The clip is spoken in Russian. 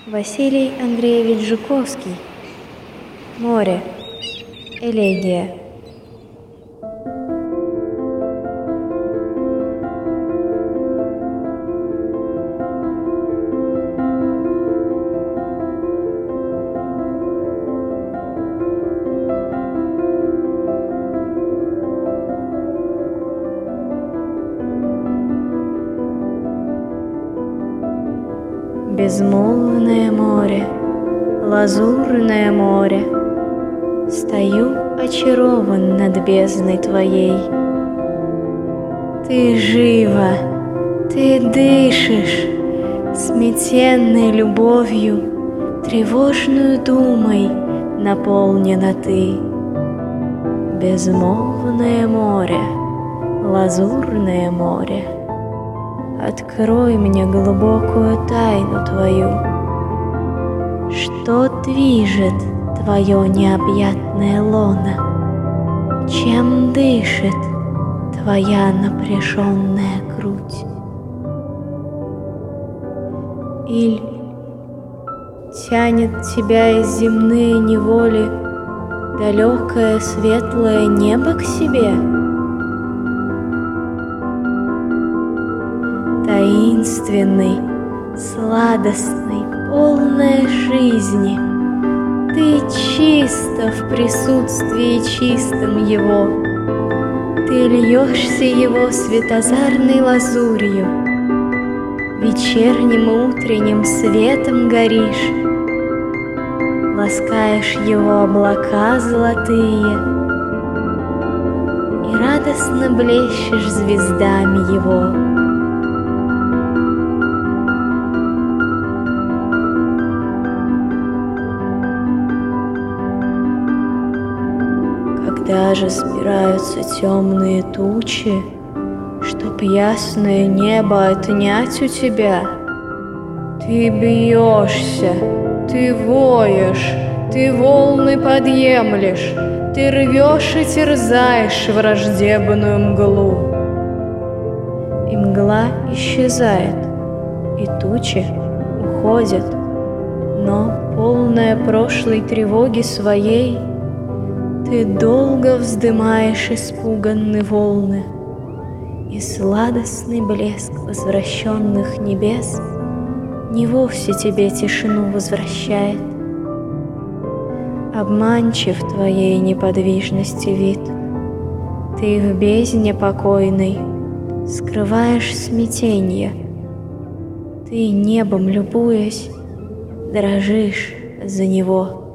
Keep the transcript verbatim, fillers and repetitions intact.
Василий Андреевич Жуковский. Море. Элегия. Безмолвное море, лазурное море, стою очарован над бездной твоей. Ты жива, ты дышишь, сметенной любовью, тревожную думой наполнена ты. Безмолвное море, лазурное море, открой мне глубокую тайну твою. Что движет твое необъятное лоно? Чем дышит твоя напряженная грудь? Иль тянет тебя из земной неволи далекое светлое небо к себе? Таинственный, сладостный, полной жизни, ты чисто в присутствии чистом его. Ты льешься его светозарной лазурью, вечерним и утренним светом горишь, ласкаешь его облака золотые и радостно блещешь звездами его. Когда же собираются темные тучи, чтоб ясное небо отнять у тебя, ты бьешься, ты воешь, ты волны подъемлешь, ты рвешь и терзаешь враждебную мглу. И мгла исчезает, и тучи уходят, но, полная прошлой тревоги своей, ты долго вздымаешь испуганные волны, и сладостный блеск возвращенных небес не вовсе тебе тишину возвращает. Обманчив твоей неподвижности вид, ты в бездне покойной скрываешь смятенье, ты небом любуясь дрожишь за него.